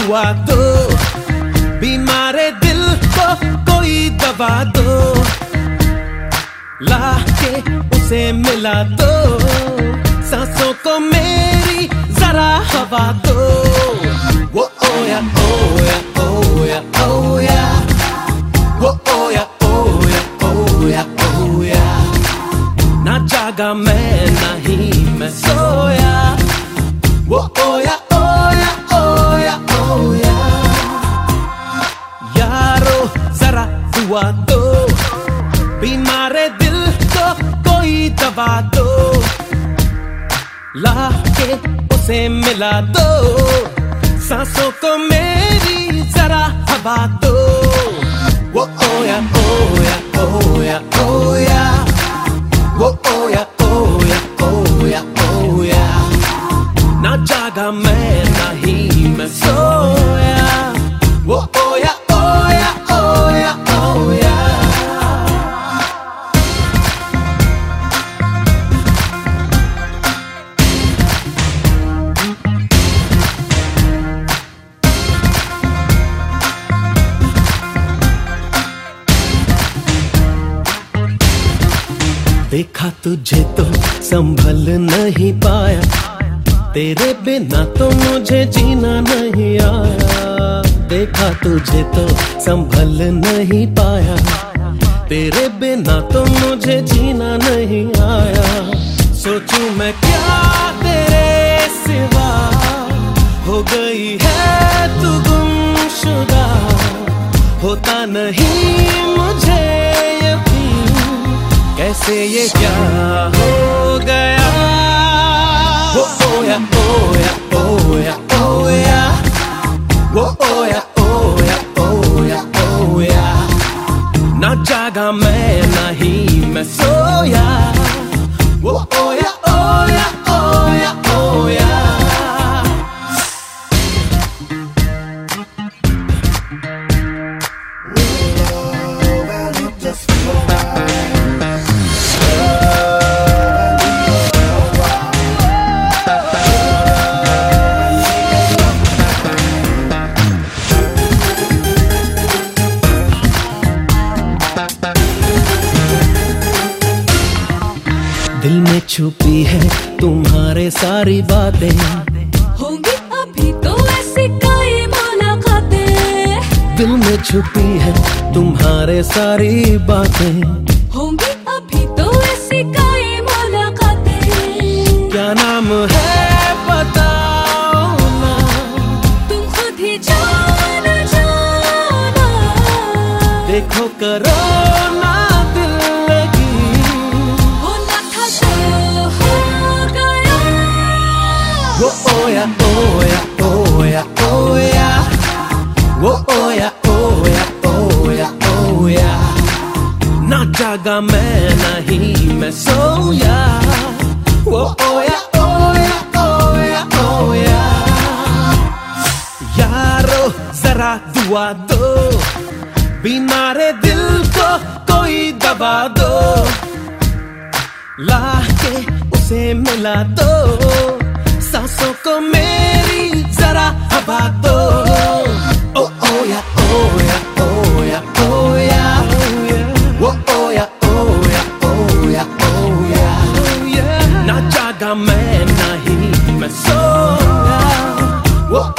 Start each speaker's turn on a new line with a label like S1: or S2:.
S1: दुआ दो, बीमारे दिल को कोई दवा दो, लाके उसे मिला दो, सांसों को मेरी जरा हवा दो। वो ओया ओया ओया ओया, वो ओया ओया ओया ओया, ना जागा मैं नहीं मैं सोया। वो ओया ओया ओया ओया, यारो जरा दुआ दो, बीमारे दिल को कोई दवा दो, लाके उसे मिला दो, सांसों को मेरी जरा हवा दो। वो ओया ओया ओया ओया, वो ओया ओया ओया ओया, ना जागा मैं नहीं मैं सोया। वो ओया ओया ओया ओया। देखा तुझे तो संभल नहीं पाया, तेरे बिना तो मुझे जीना नहीं आया। देखा तुझे तो संभल नहीं पाया, तेरे बिना तो मुझे जीना नहीं आया। सोचूं मैं क्या तेरे सिवा, हो गई है तू गुमशुदा, होता नहीं मुझे कैसे ये क्या हो गया। वो ओया ओया ओया ओया, वो ओया ओया ओया ओया, ना जागा मैं नहीं मैं सोया। वो ओया ओया ओया ओया। दिल में छुपी है तुम्हारे सारी बातें,
S2: होंगी अभी तो ऐसी कई मुलाकातें।
S1: दिल में छुपी है तुम्हारे सारी बातें,
S2: होंगी अभी तो ऐसी कई मुलाकातें।
S1: क्या नाम है बताओ ना,
S2: तुम खुद ही जाना जाना।
S1: देखो करो ना दिल लगी,
S2: होना था तो हो गया।
S1: वो ओया ओया ओया ओया, वो ओया ओया ओया ओया, ना जागा मैं नहीं मैं सोया। वो ओया ओया ओया ओया, यारो जरा दुआ दो, बीमारे दिल को कोई दवा दो, लाके उसे मिला दो, सांसों को मेरी जरा हवा दो। ओ ओया ओया ओया ओया, वो ओया ओया ओया ओया, ना जागा मैं नहीं मैं सोया। वो